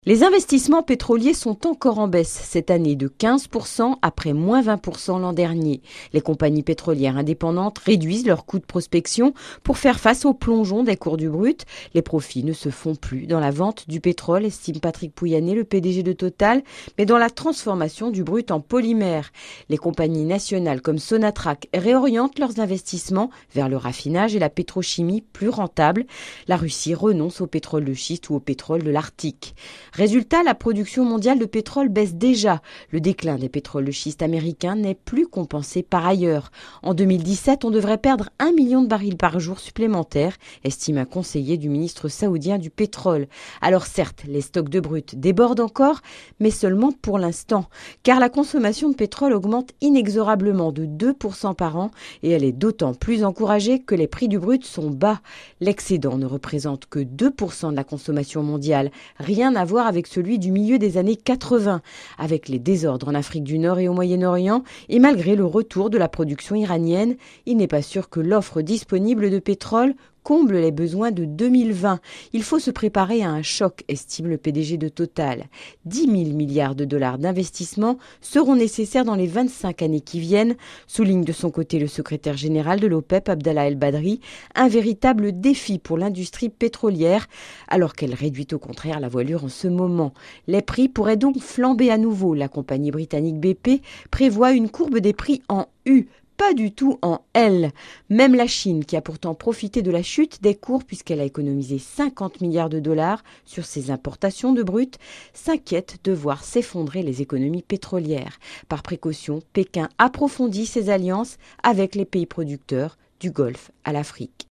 Les investissements pétroliers sont encore en baisse cette année de 15% après moins 20% l'an dernier. Les compagnies pétrolières indépendantes réduisent leurs coûts de prospection pour faire face au plongeon des cours du brut. Les profits ne se font plus dans la vente du pétrole, estime Patrick Pouyanné, le PDG de Total, mais dans la transformation du brut en polymère. Les compagnies nationales comme Sonatrach réorientent leurs investissements vers le raffinage et la pétrochimie plus rentables. La Russie renonce au pétrole de schiste ou au pétrole de l'Arctique. Résultat, la production mondiale de pétrole baisse déjà. Le déclin des pétroles de schiste américains n'est plus compensé par ailleurs. En 2017, on devrait perdre 1 million de barils par jour supplémentaires, estime un conseiller du ministre saoudien du pétrole. Alors certes, les stocks de brut débordent encore, mais seulement pour l'instant, car la consommation de pétrole augmente inexorablement de 2% par an et elle est d'autant plus encouragée que les prix du brut sont bas. L'excédent ne représente que 2% de la consommation mondiale, rien à voir avec celui du milieu des années 80, avec les désordres en Afrique du Nord et au Moyen-Orient, et malgré le retour de la production iranienne, il n'est pas sûr que l'offre disponible de pétrole comble les besoins de 2020. Il faut se préparer à un choc, estime le PDG de Total. 10 000 milliards de dollars d'investissement seront nécessaires dans les 25 années qui viennent, souligne de son côté le secrétaire général de l'OPEP, Abdallah El Badri, un véritable défi pour l'industrie pétrolière, alors qu'elle réduit au contraire la voilure en ce moment. Les prix pourraient donc flamber à nouveau. La compagnie britannique BP prévoit une courbe des prix en U, pas du tout en L. Même la Chine, qui a pourtant profité de la chute des cours puisqu'elle a économisé 50 milliards de dollars sur ses importations de brut, s'inquiète de voir s'effondrer les économies pétrolières. Par précaution, Pékin approfondit ses alliances avec les pays producteurs du Golfe à l'Afrique.